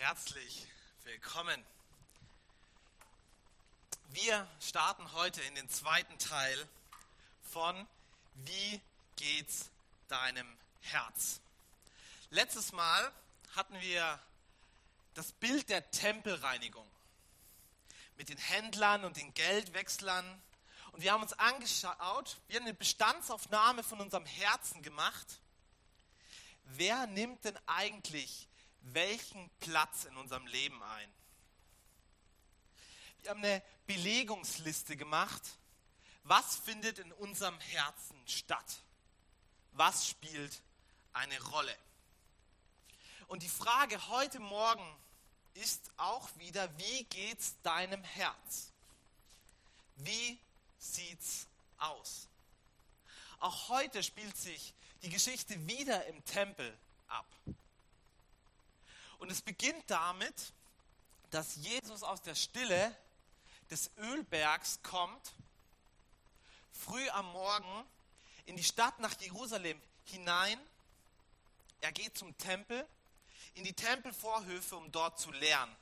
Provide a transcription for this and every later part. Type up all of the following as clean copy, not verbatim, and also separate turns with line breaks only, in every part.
Herzlich willkommen. Wir starten heute in den zweiten Teil von Wie geht's deinem Herz? Letztes Mal hatten wir das Bild der Tempelreinigung mit den Händlern und den Geldwechslern. Und wir haben uns angeschaut, wir haben eine Bestandsaufnahme von unserem Herzen gemacht. Wer nimmt denn eigentlich welchen Platz in unserem Leben ein? Wir haben eine Belegungsliste gemacht. Was findet in unserem Herzen statt? Was spielt eine Rolle? Und die Frage heute Morgen ist auch wieder, wie geht's deinem Herz? Wie sieht's aus? Auch heute spielt sich die Geschichte wieder im Tempel ab. Und es beginnt damit, dass Jesus aus der Stille des Ölbergs kommt, früh am Morgen in die Stadt nach Jerusalem hinein. Er geht zum Tempel, in die Tempelvorhöfe, um dort zu lernen.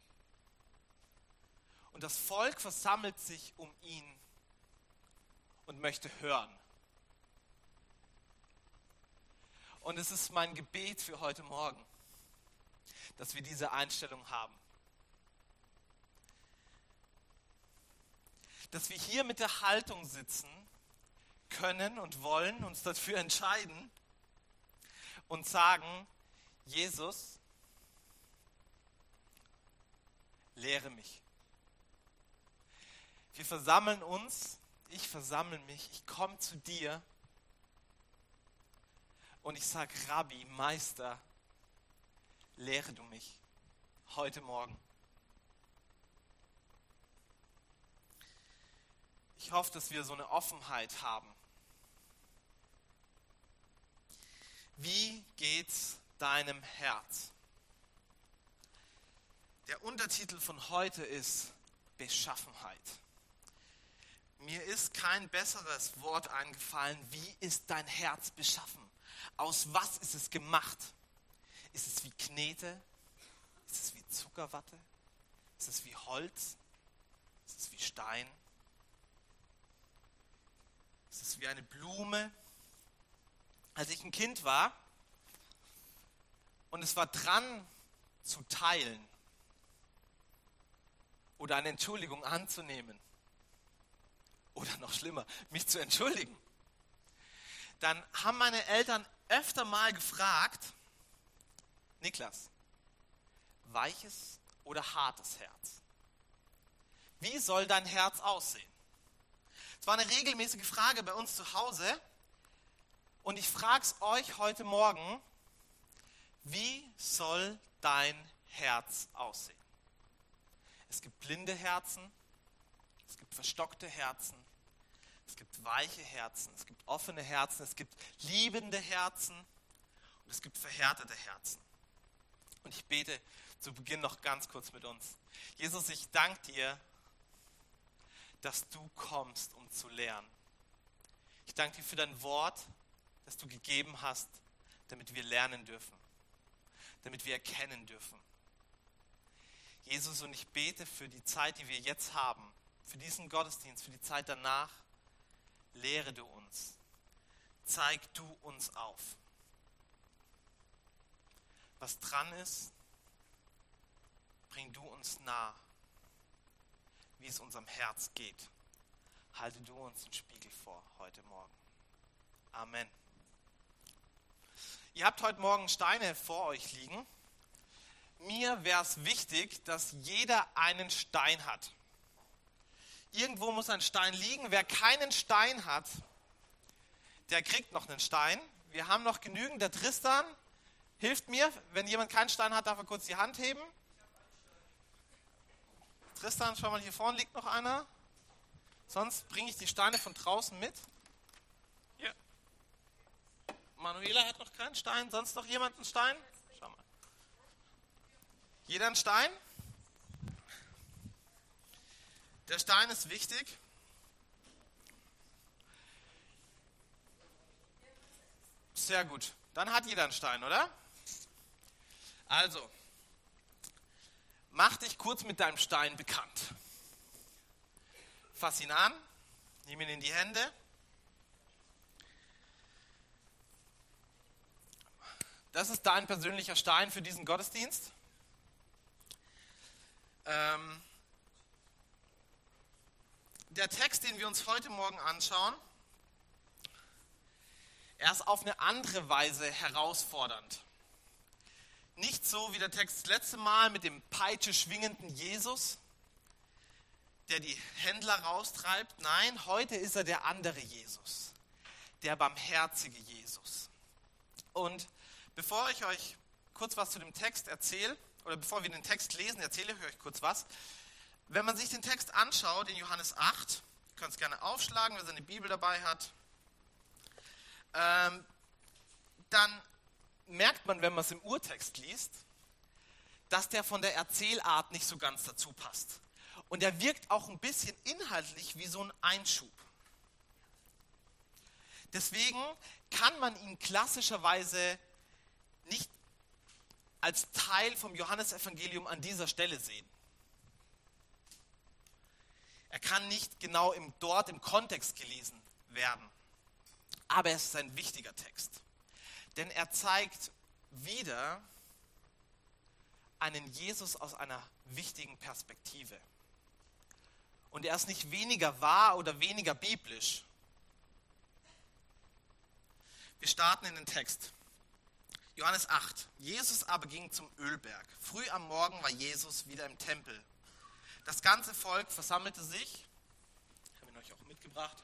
Und das Volk versammelt sich um ihn und möchte hören. Und es ist mein Gebet für heute Morgen, dass wir diese Einstellung haben. Dass wir hier mit der Haltung sitzen können und wollen, uns dafür entscheiden und sagen, Jesus, lehre mich. Wir versammeln uns, ich versammle mich, ich komme zu dir und ich sage, Rabbi, Meister, lehre du mich heute Morgen. Ich hoffe, dass wir so eine Offenheit haben. Wie geht's deinem Herz? Der Untertitel von heute ist Beschaffenheit. Mir ist kein besseres Wort eingefallen. Wie ist dein Herz beschaffen? Aus was ist es gemacht? Ist es wie Knete? Ist es wie Zuckerwatte? Ist es wie Holz? Ist es wie Stein? Ist es wie eine Blume? Als ich ein Kind war und es war dran zu teilen oder eine Entschuldigung anzunehmen oder noch schlimmer, mich zu entschuldigen, dann haben meine Eltern öfter mal gefragt, Niklas, weiches oder hartes Herz? Wie soll dein Herz aussehen? Es war eine regelmäßige Frage bei uns zu Hause und ich frage es euch heute Morgen, wie soll dein Herz aussehen? Es gibt blinde Herzen, es gibt verstockte Herzen, es gibt weiche Herzen, es gibt offene Herzen, es gibt liebende Herzen und es gibt verhärtete Herzen. Und ich bete zu Beginn noch ganz kurz mit uns. Jesus, ich danke dir, dass du kommst, um zu lernen. Ich danke dir für dein Wort, das du gegeben hast, damit wir lernen dürfen, damit wir erkennen dürfen. Jesus, und ich bete für die Zeit, die wir jetzt haben, für diesen Gottesdienst, für die Zeit danach, lehre du uns, zeig du uns auf. Was dran ist, bring du uns nah, wie es unserem Herz geht. Halte du uns den Spiegel vor heute Morgen. Amen. Ihr habt heute Morgen Steine vor euch liegen. Mir wäre es wichtig, dass jeder einen Stein hat. Irgendwo muss ein Stein liegen. Wer keinen Stein hat, der kriegt noch einen Stein. Wir haben noch genügend. Der Tristan hilft mir. Wenn jemand keinen Stein hat, darf er kurz die Hand heben. Tristan, schau mal, hier vorne liegt noch einer. Sonst bringe ich die Steine von draußen mit. Hier. Manuela hat noch keinen Stein. Sonst noch jemand einen Stein? Schau mal. Jeder einen Stein? Der Stein ist wichtig. Sehr gut. Dann hat jeder einen Stein, oder? Also, Mach dich kurz mit deinem Stein bekannt. Fass ihn an, nimm ihn in die Hände. Das ist dein persönlicher Stein für diesen Gottesdienst. Der Text, den wir uns heute Morgen anschauen, er ist auf eine andere Weise herausfordernd. Nicht so wie der Text das letzte Mal mit dem Peitsche schwingenden Jesus, der die Händler raustreibt. Nein, heute ist er der andere Jesus, der barmherzige Jesus. Und bevor ich euch kurz was zu dem Text erzähle, oder bevor wir den Text lesen, erzähle ich euch kurz was. Wenn man sich den Text anschaut in Johannes 8, ihr könnt es gerne aufschlagen, wer seine Bibel dabei hat, dann merkt man, wenn man es im Urtext liest, dass der von der Erzählart nicht so ganz dazu passt. Und er wirkt auch ein bisschen inhaltlich wie so ein Einschub. Deswegen kann man ihn klassischerweise nicht als Teil vom Johannesevangelium an dieser Stelle sehen. Er kann nicht genau dort im Kontext gelesen werden. Aber es ist ein wichtiger Text. Denn er zeigt wieder einen Jesus aus einer wichtigen Perspektive. Und er ist nicht weniger wahr oder weniger biblisch. Wir starten in den Text. Johannes 8. Jesus aber ging zum Ölberg. Früh am Morgen war Jesus wieder im Tempel. Das ganze Volk versammelte sich. Ich habe ihn euch auch mitgebracht.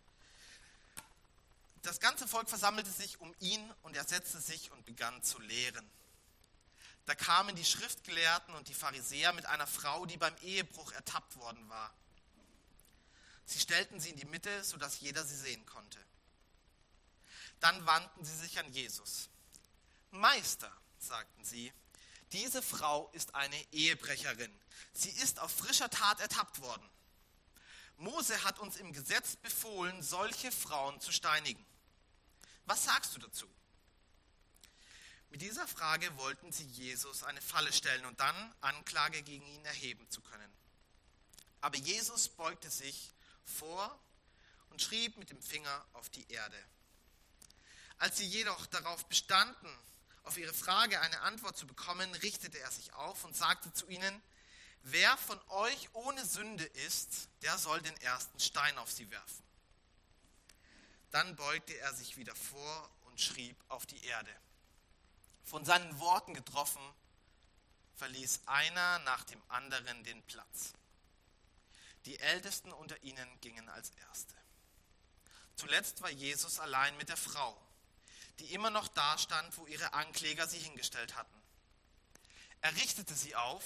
Das ganze Volk versammelte sich um ihn und er setzte sich und begann zu lehren. Da kamen die Schriftgelehrten und die Pharisäer mit einer Frau, die beim Ehebruch ertappt worden war. Sie stellten sie in die Mitte, sodass jeder sie sehen konnte. Dann wandten sie sich an Jesus. Meister, sagten sie, diese Frau ist eine Ehebrecherin. Sie ist auf frischer Tat ertappt worden. Mose hat uns im Gesetz befohlen, solche Frauen zu steinigen. Was sagst du dazu? Mit dieser Frage wollten sie Jesus eine Falle stellen und dann Anklage gegen ihn erheben zu können. Aber Jesus beugte sich vor und schrieb mit dem Finger auf die Erde. Als sie jedoch darauf bestanden, auf ihre Frage eine Antwort zu bekommen, richtete er sich auf und sagte zu ihnen, wer von euch ohne Sünde ist, der soll den ersten Stein auf sie werfen. Dann beugte er sich wieder vor und schrieb auf die Erde. Von seinen Worten getroffen, verließ einer nach dem anderen den Platz. Die Ältesten unter ihnen gingen als Erste. Zuletzt war Jesus allein mit der Frau, die immer noch da stand, wo ihre Ankläger sie hingestellt hatten. Er richtete sich auf.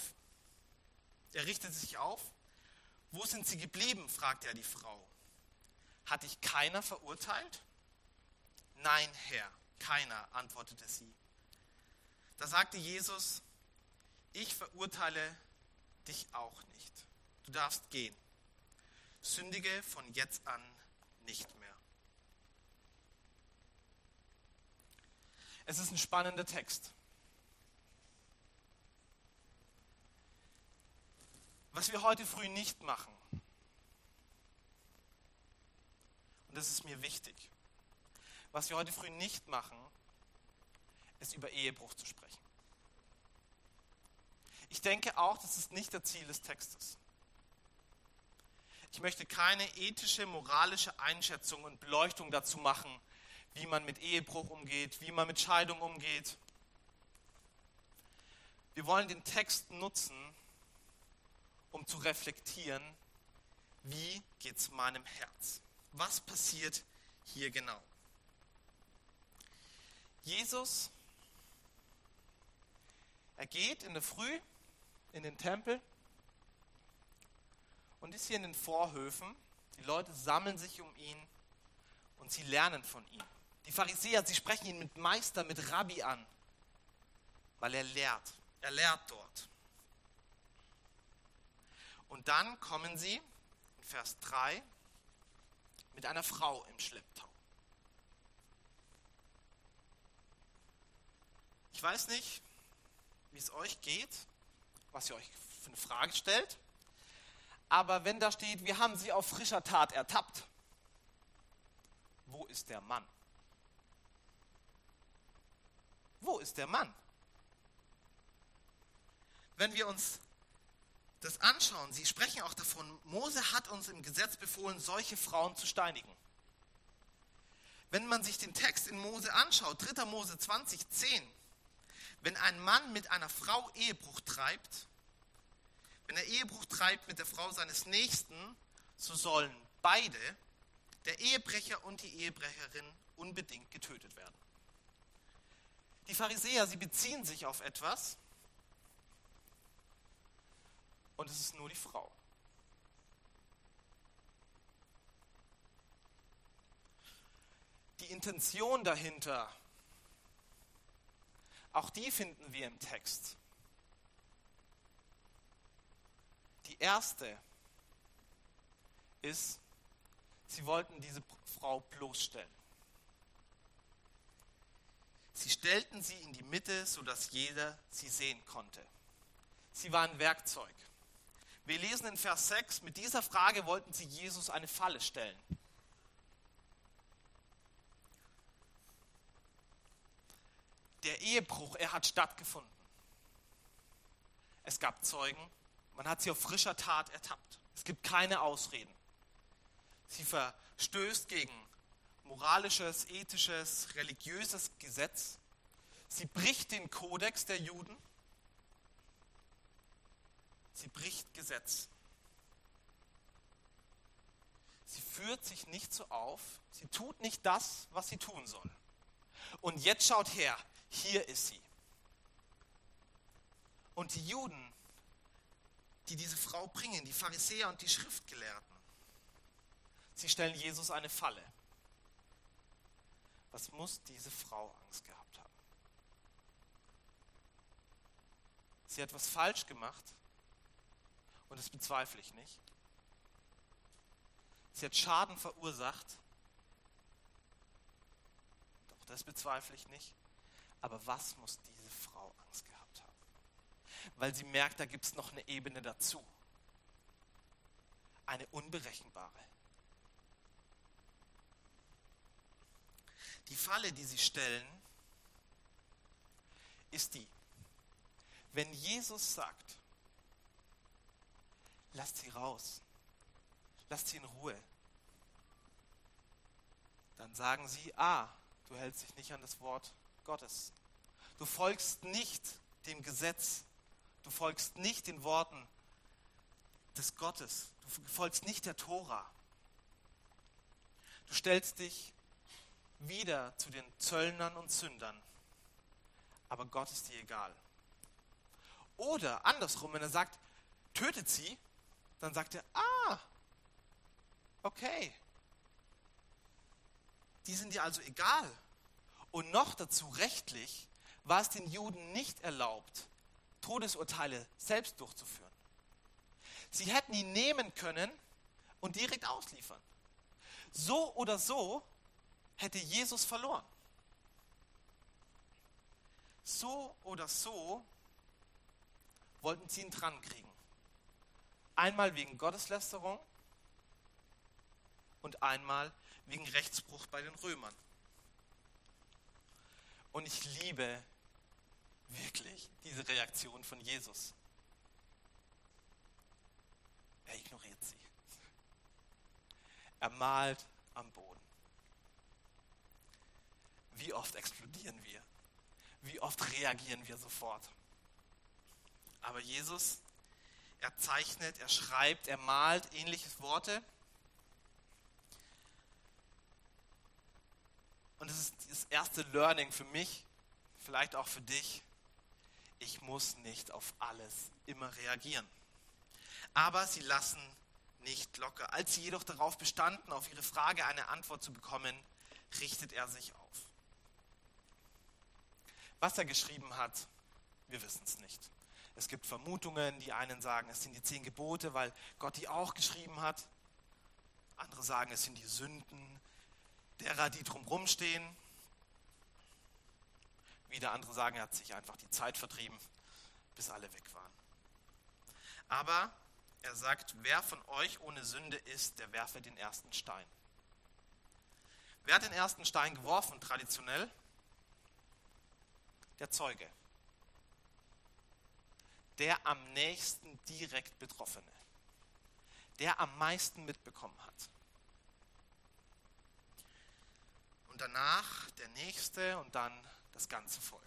Wo sind sie geblieben? Fragte er die Frau. Hat dich keiner verurteilt? Nein, Herr, keiner, antwortete sie. Da sagte Jesus, ich verurteile dich auch nicht. Du darfst gehen. Sündige von jetzt an nicht mehr. Es ist ein spannender Text. Was wir heute früh nicht machen, und das ist mir wichtig, was wir heute früh nicht machen, ist über Ehebruch zu sprechen. Ich denke auch, das ist nicht das Ziel des Textes. Ich möchte keine ethische, moralische Einschätzung und Beleuchtung dazu machen, wie man mit Ehebruch umgeht, wie man mit Scheidung umgeht. Wir wollen den Text nutzen, um zu reflektieren, wie geht es meinem Herz? Was passiert hier genau? Jesus, er geht in der Früh in den Tempel und ist hier in den Vorhöfen. Die Leute sammeln sich um ihn und sie lernen von ihm. Die Pharisäer, sie sprechen ihn mit Meister, mit Rabbi an, weil er lehrt. Er lehrt dort. Und dann kommen sie, in Vers 3, mit einer Frau im Schlepptau. Ich weiß nicht, wie es euch geht, was ihr euch für eine Frage stellt. Aber wenn da steht, wir haben sie auf frischer Tat ertappt, wo ist der Mann? Wo ist der Mann? Wenn wir uns das anschauen, sie sprechen auch davon, Mose hat uns im Gesetz befohlen, solche Frauen zu steinigen. Wenn man sich den Text in Mose anschaut, 3. Mose 20,10, wenn ein Mann mit einer Frau Ehebruch treibt, wenn er Ehebruch treibt mit der Frau seines Nächsten, so sollen beide, der Ehebrecher und die Ehebrecherin, unbedingt getötet werden. Die Pharisäer, sie beziehen sich auf etwas und es ist nur die Frau. Die Intention dahinter, auch die finden wir im Text. Die erste ist, sie wollten diese Frau bloßstellen. Sie stellten sie in die Mitte, sodass jeder sie sehen konnte. Sie war ein Werkzeug. Wir lesen in Vers 6, mit dieser Frage wollten sie Jesus eine Falle stellen. Der Ehebruch, er hat stattgefunden. Es gab Zeugen, man hat sie auf frischer Tat ertappt. Es gibt keine Ausreden. Sie verstößt gegen moralisches, ethisches, religiöses Gesetz. Sie bricht den Kodex der Juden. Sie bricht Gesetz. Sie führt sich nicht so auf. Sie tut nicht das, was sie tun soll. Und jetzt schaut her, hier ist sie. Und die Juden, die diese Frau bringen, die Pharisäer und die Schriftgelehrten, sie stellen Jesus eine Falle. Was muss diese Frau Angst gehabt haben? Sie hat was falsch gemacht und das bezweifle ich nicht. Sie hat Schaden verursacht, doch das bezweifle ich nicht. Aber was muss diese Frau Angst gehabt haben? Weil sie merkt, da gibt es noch eine Ebene dazu. Eine unberechenbare. Die Falle, die sie stellen, ist die, wenn Jesus sagt, lasst sie raus, lasst sie in Ruhe, dann sagen sie, du hältst dich nicht an das Wort Gottes. Du folgst nicht dem Gesetz, du folgst nicht den Worten des Gottes, du folgst nicht der Tora. Du stellst dich wieder zu den Zöllnern und Sündern. Aber Gott ist dir egal. Oder andersrum, wenn er sagt, tötet sie, dann sagt er, okay. Die sind dir also egal. Und noch dazu rechtlich war es den Juden nicht erlaubt, Todesurteile selbst durchzuführen. Sie hätten ihn nehmen können und direkt ausliefern. So oder so hätte Jesus verloren. So oder so wollten sie ihn dran kriegen. Einmal wegen Gotteslästerung und einmal wegen Rechtsbruch bei den Römern. Und ich liebe wirklich diese Reaktion von Jesus. Er ignoriert sie. Er malt am Boden. Wie oft explodieren wir? Wie oft reagieren wir sofort? Aber Jesus, er zeichnet, er schreibt, er malt ähnliche Worte. Und das ist das erste Learning für mich, vielleicht auch für dich. Ich muss nicht auf alles immer reagieren. Aber sie lassen nicht locker. Als sie jedoch darauf bestanden, auf ihre Frage eine Antwort zu bekommen, richtet er sich auf. Was er geschrieben hat, wir wissen es nicht. Es gibt Vermutungen, die einen sagen, es sind die 10 Gebote, weil Gott die auch geschrieben hat. Andere sagen, es sind die Sünden derer, die drumherum stehen. Wieder andere sagen, er hat sich einfach die Zeit vertrieben, bis alle weg waren. Aber er sagt, wer von euch ohne Sünde ist, der werfe den ersten Stein. Wer hat den ersten Stein geworfen, traditionell? Der Zeuge. Der am nächsten direkt Betroffene. Der am meisten mitbekommen hat. Und danach der Nächste und dann das ganze Volk.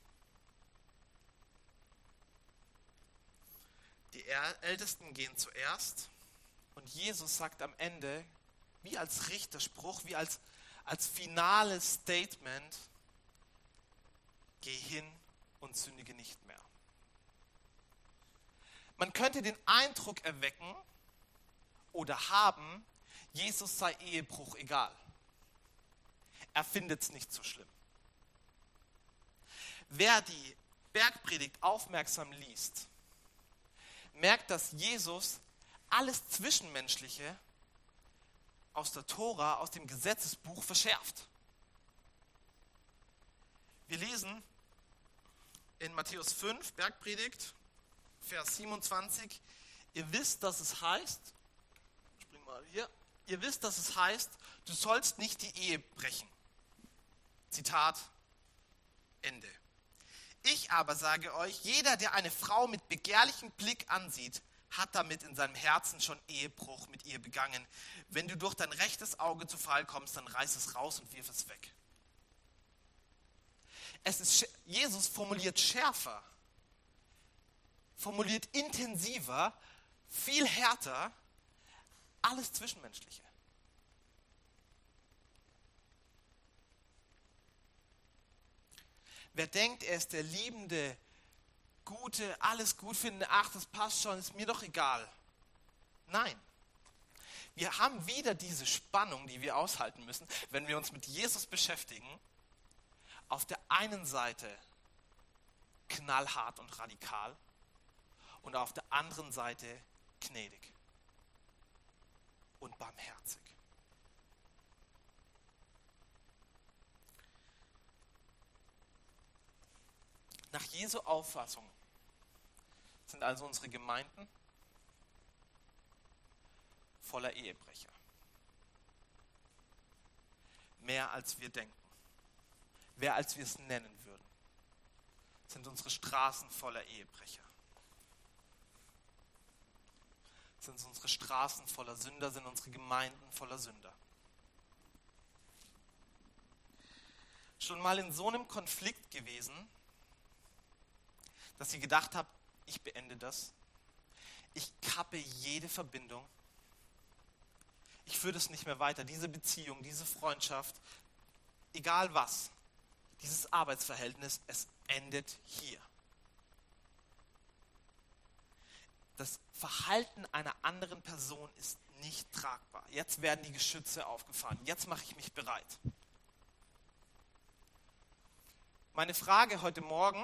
Die Ältesten gehen zuerst und Jesus sagt am Ende, wie als Richterspruch, wie als finales Statement, geh hin und sündige nicht mehr. Man könnte den Eindruck erwecken oder haben, Jesus sei Ehebruch egal. Er findet es nicht so schlimm. Wer die Bergpredigt aufmerksam liest, merkt, dass Jesus alles Zwischenmenschliche aus der Tora, aus dem Gesetzesbuch verschärft. Wir lesen in Matthäus 5, Bergpredigt, Vers 27, ihr wisst, dass es heißt, ihr wisst, dass es heißt, du sollst nicht die Ehe brechen. Zitat, Ende. Ich aber sage euch, jeder, der eine Frau mit begehrlichem Blick ansieht, hat damit in seinem Herzen schon Ehebruch mit ihr begangen. Wenn du durch dein rechtes Auge zu Fall kommst, dann reiß es raus und wirf es weg. Jesus formuliert schärfer, formuliert intensiver, viel härter, alles Zwischenmenschliche. Wer denkt, er ist der liebende, gute, alles gut findende, ach, das passt schon, ist mir doch egal. Nein. Wir haben wieder diese Spannung, die wir aushalten müssen, wenn wir uns mit Jesus beschäftigen. Auf der einen Seite knallhart und radikal und auf der anderen Seite gnädig und barmherzig. Nach Jesu Auffassung sind also unsere Gemeinden voller Ehebrecher. Mehr als wir denken. Mehr als wir es nennen würden. Sind unsere Straßen voller Ehebrecher. Sind unsere Straßen voller Sünder, sind unsere Gemeinden voller Sünder. Schon mal in so einem Konflikt gewesen, dass ihr gedacht habt, ich beende das. Ich kappe jede Verbindung. Ich führe das nicht mehr weiter. Diese Beziehung, diese Freundschaft, egal was, dieses Arbeitsverhältnis, es endet hier. Das Verhalten einer anderen Person ist nicht tragbar. Jetzt werden die Geschütze aufgefahren. Jetzt mache ich mich bereit. Meine Frage heute Morgen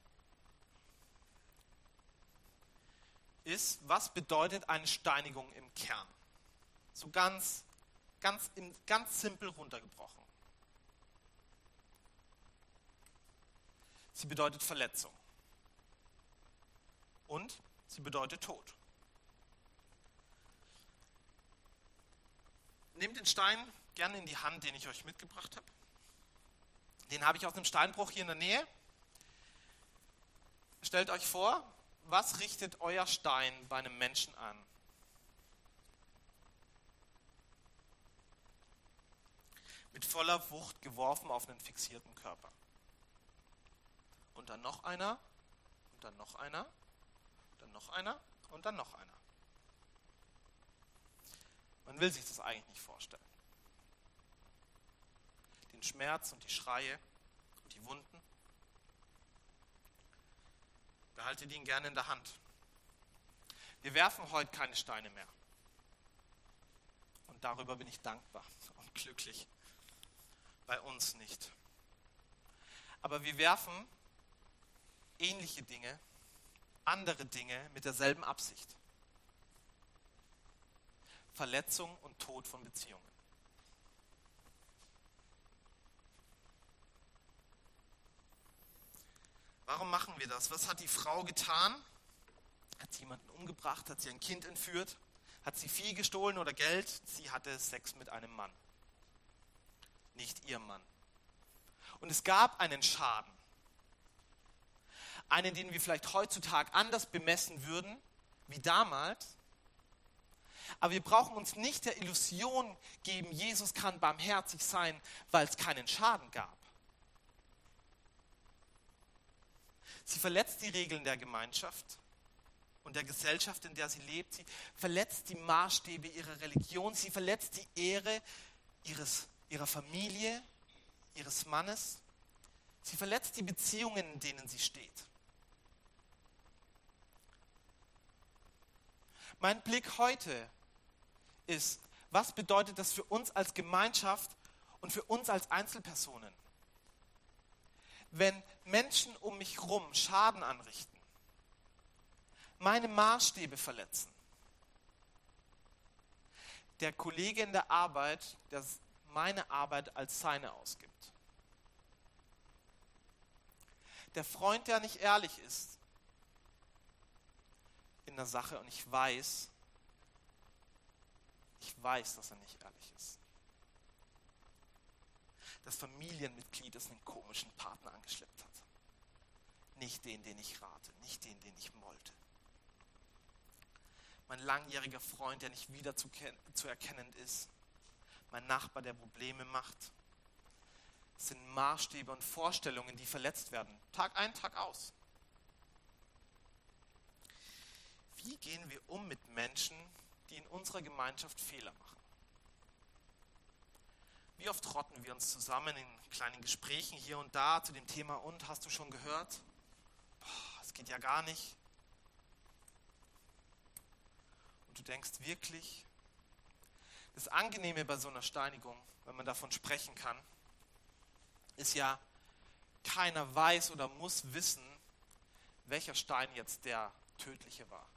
ist, was bedeutet eine Steinigung im Kern? So ganz simpel runtergebrochen. Sie bedeutet Verletzung. Und sie bedeutet Tod. Nehmt den Stein gerne in die Hand, den ich euch mitgebracht habe. Den habe ich aus einem Steinbruch hier in der Nähe. Stellt euch vor, was richtet euer Stein bei einem Menschen an? Mit voller Wucht geworfen auf einen fixierten Körper. Und dann noch einer, und dann noch einer, und dann noch einer, und dann noch einer. Man will sich das eigentlich nicht vorstellen. Den Schmerz und die Schreie und die Wunden. Behaltet ihn gerne in der Hand. Wir werfen heute keine Steine mehr. Und darüber bin ich dankbar und glücklich. Bei uns nicht. Aber wir werfen ähnliche Dinge, andere Dinge mit derselben Absicht. Verletzung und Tod von Beziehungen. Warum machen wir das? Was hat die Frau getan? Hat sie jemanden umgebracht? Hat sie ein Kind entführt? Hat sie Vieh gestohlen oder Geld? Sie hatte Sex mit einem Mann. Nicht ihr Mann. Und es gab einen Schaden. Einen, den wir vielleicht heutzutage anders bemessen würden, wie damals. Aber wir brauchen uns nicht der Illusion geben, Jesus kann barmherzig sein, weil es keinen Schaden gab. Sie verletzt die Regeln der Gemeinschaft und der Gesellschaft, in der sie lebt. Sie verletzt die Maßstäbe ihrer Religion. Sie verletzt die Ehre ihrer Familie, ihres Mannes. Sie verletzt die Beziehungen, in denen sie steht. Mein Blick heute ist, was bedeutet das für uns als Gemeinschaft und für uns als Einzelpersonen? Wenn Menschen um mich herum Schaden anrichten, meine Maßstäbe verletzen, der Kollege in der Arbeit, der meine Arbeit als seine ausgibt, der Freund, der nicht ehrlich ist in der Sache und ich weiß, dass er nicht ehrlich ist. Das Familienmitglied, das einen komischen Partner angeschleppt hat. Nicht den ich rate, nicht den ich wollte. Mein langjähriger Freund, der nicht wieder zu erkennen ist. Mein Nachbar, der Probleme macht. Das sind Maßstäbe und Vorstellungen, die verletzt werden. Tag ein, Tag aus. Wie gehen wir um mit Menschen, die in unserer Gemeinschaft Fehler machen? Wie oft rotten wir uns zusammen in kleinen Gesprächen hier und da zu dem Thema, und hast du schon gehört? Das geht ja gar nicht. Und du denkst wirklich, das Angenehme bei so einer Steinigung, wenn man davon sprechen kann, ist ja, keiner weiß oder muss wissen, welcher Stein jetzt der tödliche war.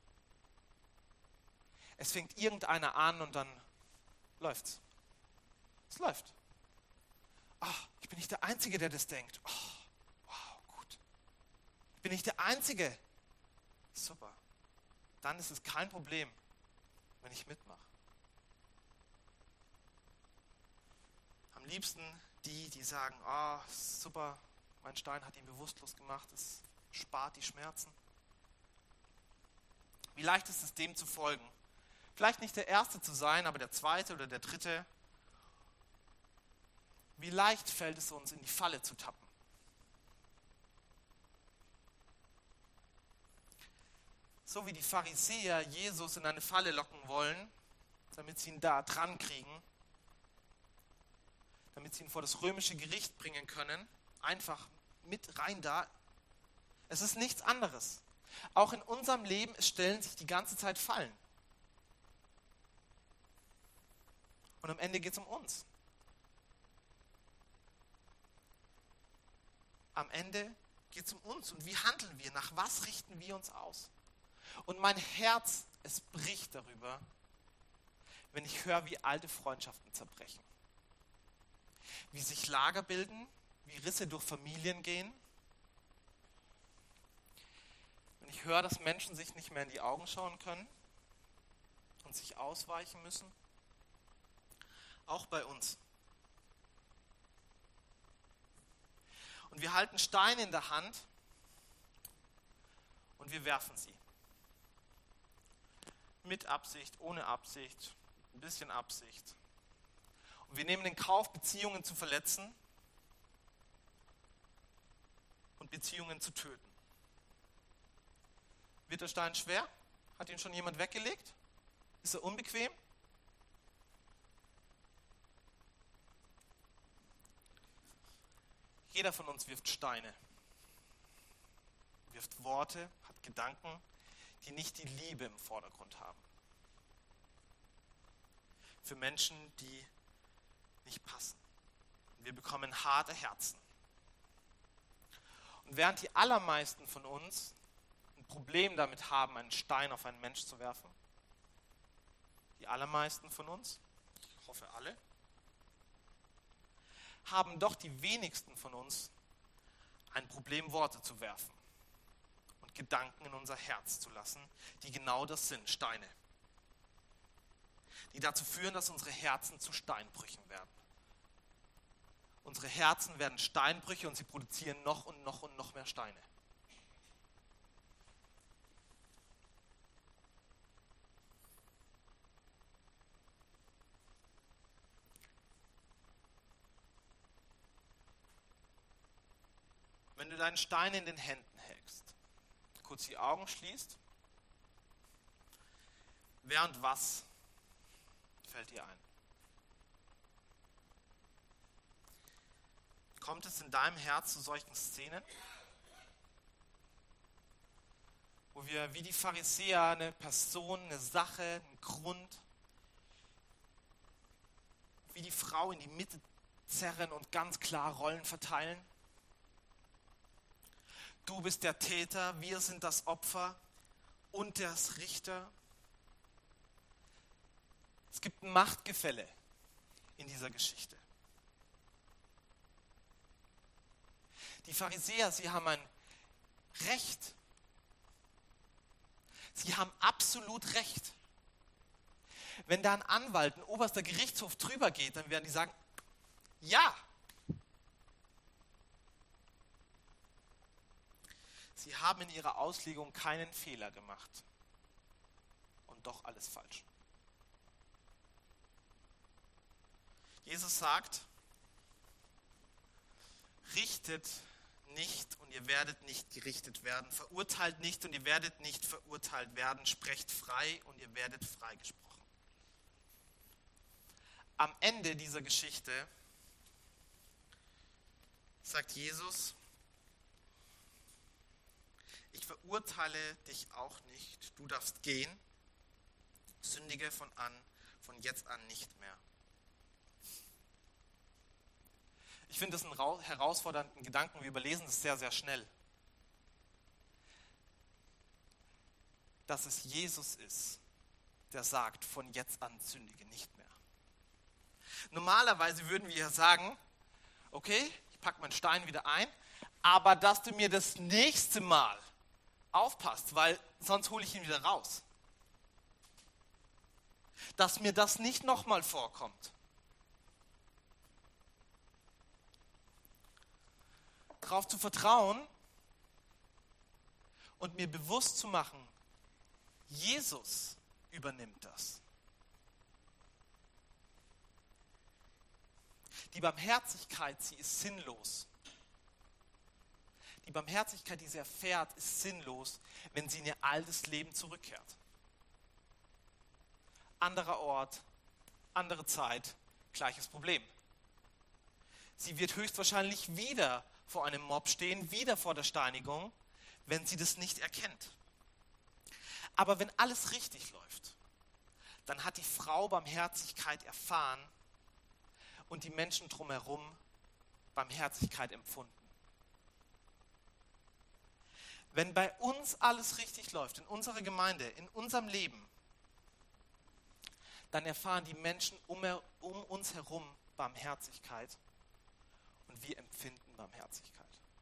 Es fängt irgendeiner an und dann läuft's. Es läuft. Ich bin nicht der Einzige, der das denkt. Wow, gut. Ich bin nicht der Einzige. Super. Dann ist es kein Problem, wenn ich mitmache. Am liebsten die sagen, super, mein Stein hat ihn bewusstlos gemacht, es spart die Schmerzen. Wie leicht ist es, dem zu folgen? Vielleicht nicht der Erste zu sein, aber der Zweite oder der Dritte. Wie leicht fällt es uns, in die Falle zu tappen? So wie die Pharisäer Jesus in eine Falle locken wollen, damit sie ihn da dran kriegen, damit sie ihn vor das römische Gericht bringen können, einfach mit rein da. Es ist nichts anderes. Auch in unserem Leben, es stellen sich die ganze Zeit Fallen. Und am Ende geht es um uns. Am Ende geht es um uns. Und wie handeln wir? Nach was richten wir uns aus? Und mein Herz, es bricht darüber, wenn ich höre, wie alte Freundschaften zerbrechen. Wie sich Lager bilden, wie Risse durch Familien gehen. Wenn ich höre, dass Menschen sich nicht mehr in die Augen schauen können und sich ausweichen müssen. Auch bei uns. Und wir halten Steine in der Hand und wir werfen sie. Mit Absicht, ohne Absicht, ein bisschen Absicht. Und wir nehmen in Kauf, Beziehungen zu verletzen und Beziehungen zu töten. Wird der Stein schwer? Hat ihn schon jemand weggelegt? Ist er unbequem? Jeder von uns wirft Steine, wirft Worte, hat Gedanken, die nicht die Liebe im Vordergrund haben. Für Menschen, die nicht passen. Wir bekommen harte Herzen. Und während die allermeisten von uns ein Problem damit haben, einen Stein auf einen Mensch zu werfen, die allermeisten von uns, ich hoffe alle, haben doch die wenigsten von uns ein Problem, Worte zu werfen und Gedanken in unser Herz zu lassen, die genau das sind, Steine. Die dazu führen, dass unsere Herzen zu Steinbrüchen werden. Unsere Herzen werden Steinbrüche und sie produzieren noch und noch und noch mehr Steine. Wenn du deinen Stein in den Händen hältst, kurz die Augen schließt, wer und was fällt dir ein? Kommt es in deinem Herz zu solchen Szenen, wo wir wie die Pharisäer eine Person, eine Sache, einen Grund, wie die Frau in die Mitte zerren und ganz klar Rollen verteilen? Du bist der Täter, wir sind das Opfer und das Richter. Es gibt ein Machtgefälle in dieser Geschichte. Die Pharisäer, sie haben ein Recht. Sie haben absolut Recht. Wenn da ein Anwalt, ein oberster Gerichtshof drüber geht, dann werden die sagen, ja. Sie haben in ihrer Auslegung keinen Fehler gemacht. Und doch alles falsch. Jesus sagt, richtet nicht und ihr werdet nicht gerichtet werden. Verurteilt nicht und ihr werdet nicht verurteilt werden. Sprecht frei und ihr werdet freigesprochen. Am Ende dieser Geschichte sagt Jesus, ich verurteile dich auch nicht. Du darfst gehen. Sündige von jetzt an nicht mehr. Ich finde das einen herausfordernden Gedanken. Wir überlesen es sehr, sehr schnell. Dass es Jesus ist, der sagt, von jetzt an sündige nicht mehr. Normalerweise würden wir ja sagen, okay, ich packe meinen Stein wieder ein, aber dass du mir das nächste Mal aufpasst, weil sonst hole ich ihn wieder raus. Dass mir das nicht nochmal vorkommt. Darauf zu vertrauen und mir bewusst zu machen, Jesus übernimmt das. Die Barmherzigkeit, sie ist sinnlos. Die Barmherzigkeit, die sie erfährt, ist sinnlos, wenn sie in ihr altes Leben zurückkehrt. Anderer Ort, andere Zeit, gleiches Problem. Sie wird höchstwahrscheinlich wieder vor einem Mob stehen, wieder vor der Steinigung, wenn sie das nicht erkennt. Aber wenn alles richtig läuft, dann hat die Frau Barmherzigkeit erfahren und die Menschen drumherum Barmherzigkeit empfunden. Wenn bei uns alles richtig läuft, in unserer Gemeinde, in unserem Leben, dann erfahren die Menschen um uns herum Barmherzigkeit und wir empfinden Barmherzigkeit.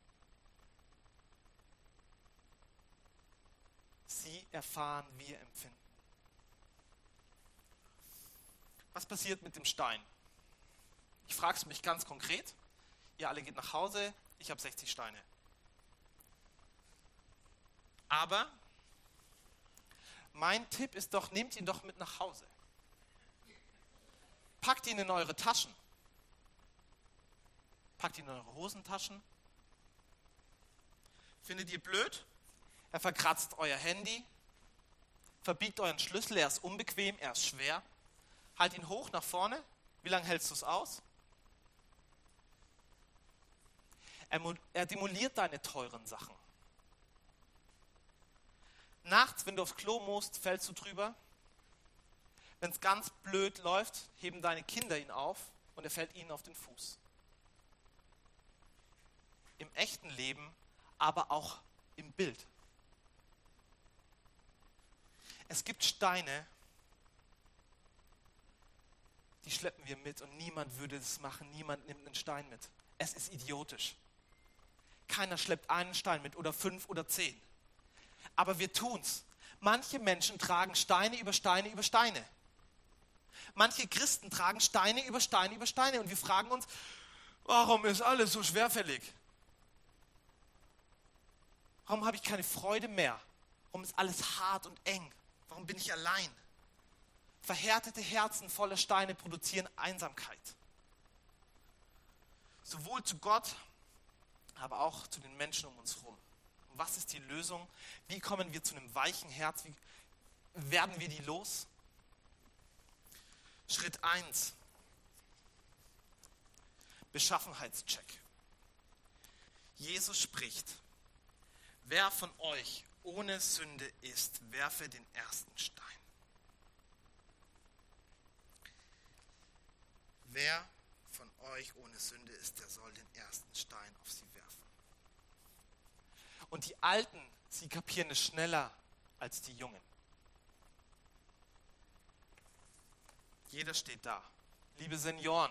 Sie erfahren, wir empfinden. Was passiert mit dem Stein? Ich frage es mich ganz konkret. Ihr alle geht nach Hause, ich habe 60 Steine. Aber mein Tipp ist doch, nehmt ihn doch mit nach Hause. Packt ihn in eure Taschen. Packt ihn in eure Hosentaschen. Findet ihr blöd? Er verkratzt euer Handy. Verbiegt euren Schlüssel, er ist unbequem, er ist schwer. Halt ihn hoch nach vorne. Wie lange hältst du es aus? Er demoliert deine teuren Sachen. Nachts, wenn du aufs Klo musst, fällst du drüber. Wenn es ganz blöd läuft, heben deine Kinder ihn auf und er fällt ihnen auf den Fuß. Im echten Leben, aber auch im Bild. Es gibt Steine, die schleppen wir mit und niemand würde das machen, niemand nimmt einen Stein mit. Es ist idiotisch. Keiner schleppt einen Stein mit oder 5 oder 10. Aber wir tun's. Manche Menschen tragen Steine über Steine über Steine. Manche Christen tragen Steine über Steine über Steine. Und wir fragen uns, warum ist alles so schwerfällig? Warum habe ich keine Freude mehr? Warum ist alles hart und eng? Warum bin ich allein? Verhärtete Herzen voller Steine produzieren Einsamkeit. Sowohl zu Gott, aber auch zu den Menschen um uns herum. Und was ist die Lösung? Wie kommen wir zu einem weichen Herz? Wie werden wir die los? Schritt 1. Beschaffenheitscheck. Jesus spricht: Wer von euch ohne Sünde ist, werfe den ersten Stein. Wer von euch ohne Sünde ist, der soll den ersten Stein auf sie werfen. Und die Alten, sie kapieren es schneller als die Jungen. Jeder steht da. Liebe Senioren.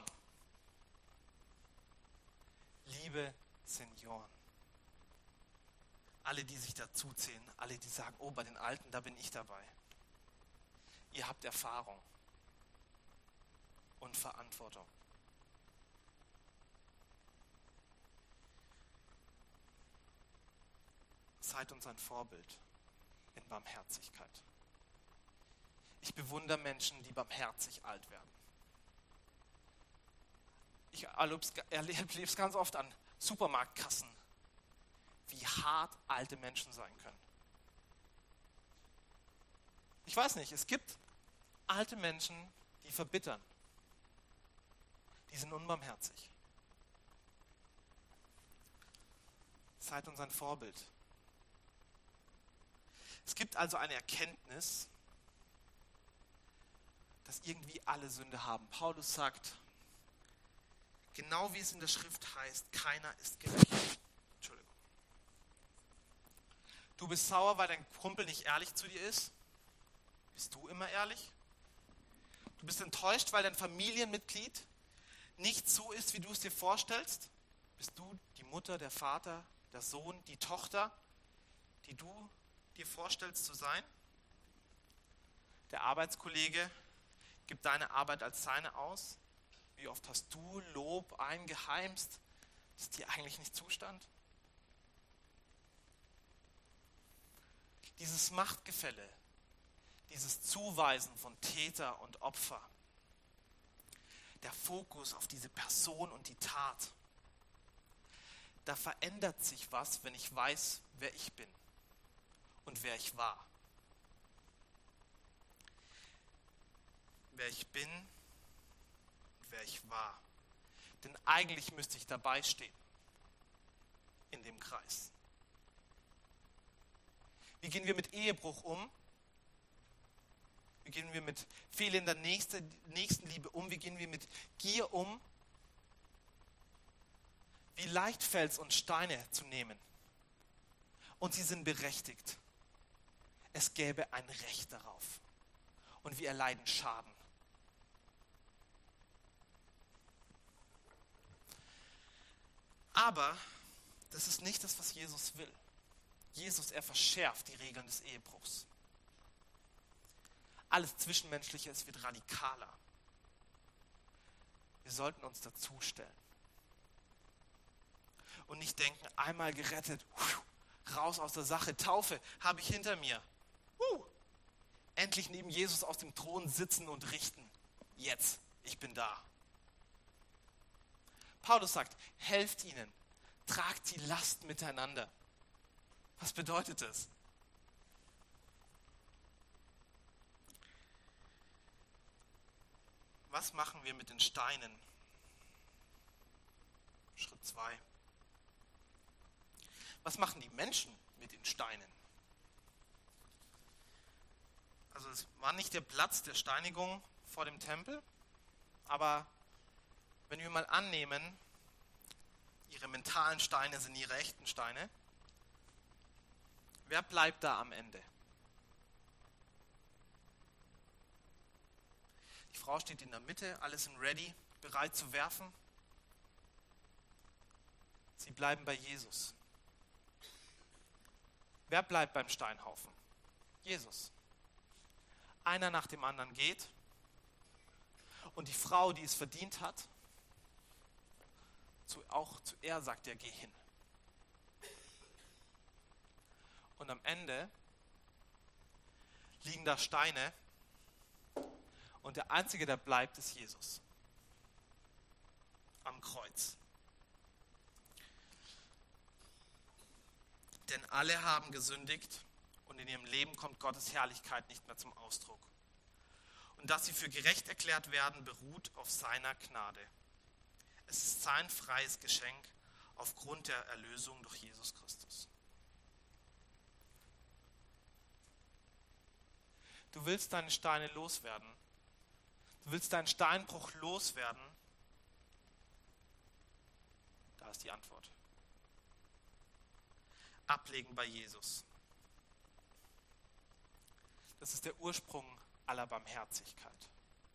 Liebe Senioren. Alle, die sich dazuzählen, alle, die sagen, oh, bei den Alten, da bin ich dabei. Ihr habt Erfahrung und Verantwortung. Seid uns ein Vorbild in Barmherzigkeit. Ich bewundere Menschen, die barmherzig alt werden. Ich erlebe es ganz oft an Supermarktkassen, wie hart alte Menschen sein können. Ich weiß nicht, es gibt alte Menschen, die verbittern. Die sind unbarmherzig. Seid uns ein Vorbild. Es gibt also eine Erkenntnis, dass irgendwie alle Sünde haben. Paulus sagt, genau wie es in der Schrift heißt, keiner ist gerecht. Entschuldigung. Du bist sauer, weil dein Kumpel nicht ehrlich zu dir ist? Bist du immer ehrlich? Du bist enttäuscht, weil dein Familienmitglied nicht so ist, wie du es dir vorstellst? Bist du die Mutter, der Vater, der Sohn, die Tochter, die du dir vorstellst zu sein? Der Arbeitskollege gibt deine Arbeit als seine aus? Wie oft hast du Lob eingeheimst, das dir eigentlich nicht zustand? Dieses Machtgefälle, dieses Zuweisen von Täter und Opfer, der Fokus auf diese Person und die Tat, da verändert sich was, wenn ich weiß, wer ich bin und wer ich war. Wer ich bin und wer ich war. Denn eigentlich müsste ich dabei stehen, in dem Kreis. Wie gehen wir mit Ehebruch um? Wie gehen wir mit fehlender Nächstenliebe um? Wie gehen wir mit Gier um? Wie leicht fällt es uns, Steine zu nehmen? Und sie sind berechtigt. Es gäbe ein Recht darauf. Und wir erleiden Schaden. Aber das ist nicht das, was Jesus will. Jesus, er verschärft die Regeln des Ehebruchs. Alles Zwischenmenschliche, es wird radikaler. Wir sollten uns dazustellen. Und nicht denken, einmal gerettet, raus aus der Sache, Taufe habe ich hinter mir. Endlich neben Jesus auf dem Thron sitzen und richten. Jetzt, ich bin da. Paulus sagt, helft ihnen, tragt die Last miteinander. Was bedeutet das? Was machen wir mit den Steinen? Schritt 2. Was machen die Menschen mit den Steinen? Also es war nicht der Platz der Steinigung vor dem Tempel, aber wenn wir mal annehmen, ihre mentalen Steine sind ihre echten Steine, wer bleibt da am Ende? Die Frau steht in der Mitte, alle sind ready, bereit zu werfen. Sie bleiben bei Jesus. Wer bleibt beim Steinhaufen? Jesus. Einer nach dem anderen geht und die Frau, die es verdient hat, auch zu er sagt er, geh hin. Und am Ende liegen da Steine und der Einzige, der bleibt, ist Jesus. Am Kreuz. Denn alle haben gesündigt und in ihrem Leben kommt Gottes Herrlichkeit nicht mehr zum Ausdruck. Und dass sie für gerecht erklärt werden, beruht auf seiner Gnade. Es ist sein freies Geschenk aufgrund der Erlösung durch Jesus Christus. Du willst deine Steine loswerden. Du willst deinen Steinbruch loswerden. Da ist die Antwort. Ablegen bei Jesus. Das ist der Ursprung aller Barmherzigkeit.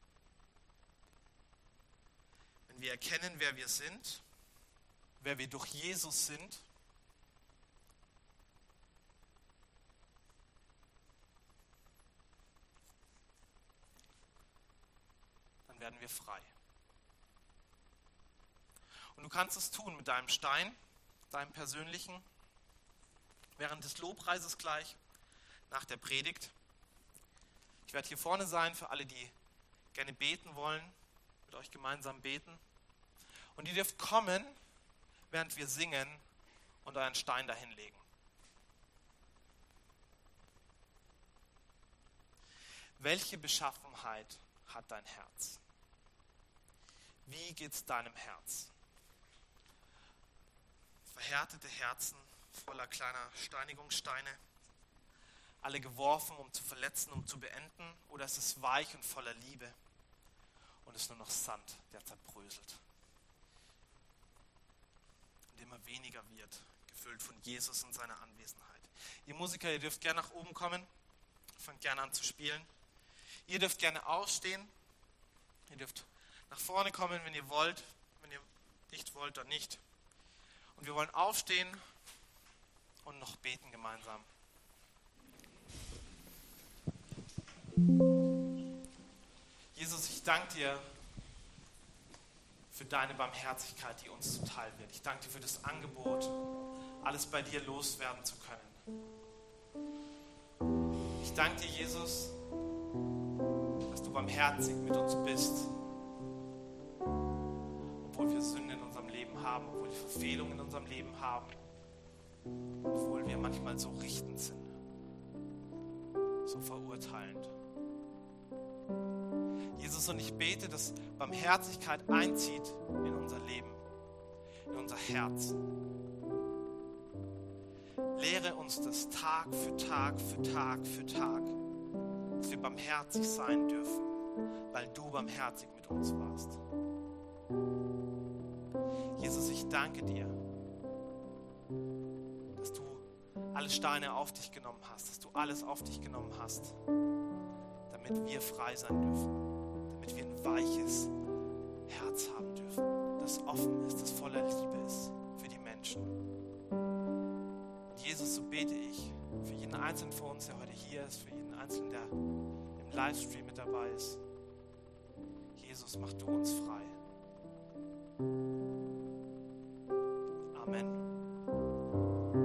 Wenn wir erkennen, wer wir sind, wer wir durch Jesus sind, dann werden wir frei. Und du kannst es tun mit deinem Stein, deinem persönlichen, während des Lobpreises gleich, nach der Predigt. Ich werde hier vorne sein für alle, die gerne beten wollen, mit euch gemeinsam beten. Und ihr dürft kommen, während wir singen und euren Stein dahin legen. Welche Beschaffenheit hat dein Herz? Wie geht's deinem Herz? Verhärtete Herzen voller kleiner Steinigungssteine, alle geworfen, um zu verletzen, um zu beenden, oder ist es weich und voller Liebe und ist nur noch Sand, der zerbröselt und immer weniger wird, gefüllt von Jesus und seiner Anwesenheit. Ihr Musiker, ihr dürft gerne nach oben kommen, fangt gerne an zu spielen. Ihr dürft gerne aufstehen, ihr dürft nach vorne kommen, wenn ihr wollt, wenn ihr nicht wollt, dann nicht. Und wir wollen aufstehen und noch beten gemeinsam. Jesus, ich danke dir für deine Barmherzigkeit, die uns zuteil wird. Ich danke dir für das Angebot, alles bei dir loswerden zu können. Ich danke dir, Jesus, dass du barmherzig mit uns bist, obwohl wir Sünde in unserem Leben haben, obwohl wir Verfehlungen in unserem Leben haben, obwohl wir manchmal so richtend sind, so verurteilend. Jesus, und ich bete, dass Barmherzigkeit einzieht in unser Leben, in unser Herz. Lehre uns das Tag für Tag für Tag für Tag, dass wir barmherzig sein dürfen, weil du barmherzig mit uns warst. Jesus, ich danke dir, dass du alle Steine auf dich genommen hast, dass du alles auf dich genommen hast, damit wir frei sein dürfen, damit wir ein weiches Herz haben dürfen, das offen ist, das voller Liebe ist für die Menschen. Und Jesus, so bete ich für jeden Einzelnen von uns, der heute hier ist, für jeden Einzelnen, der im Livestream mit dabei ist. Jesus, mach du uns frei.